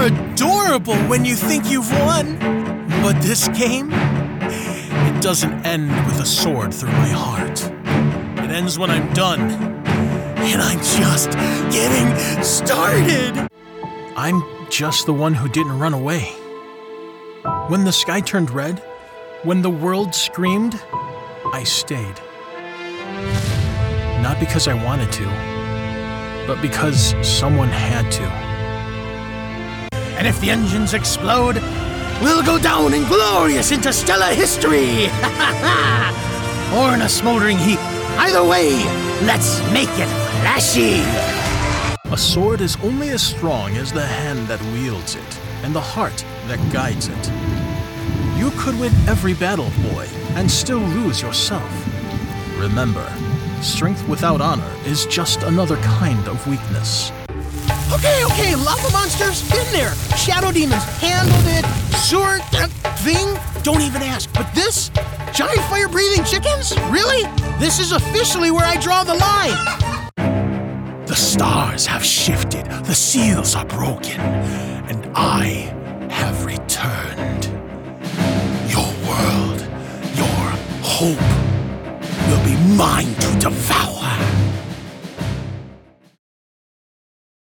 adorable when you think you've won. But this game, it doesn't end with a sword through my heart. It ends when I'm done. And I'm just getting started. I'm just the one who didn't run away. When the sky turned red, when the world screamed, I stayed. Not because I wanted to, but because someone had to. And if the engines explode, we'll go down in glorious interstellar history! Or in a smoldering heap. Either way, let's make it flashy! A sword is only as strong as the hand that wields it, and the heart that guides it. You could win every battle, boy, and still lose yourself. Remember, strength without honor is just another kind of weakness. Okay, lava monsters, been there. Shadow demons, handled it. Sewer thing, don't even ask. But this? Giant fire-breathing chickens? Really? This is officially where I draw the line. The stars have shifted, the seals are broken, and I have returned. Your world, your hope, will be mine to devour.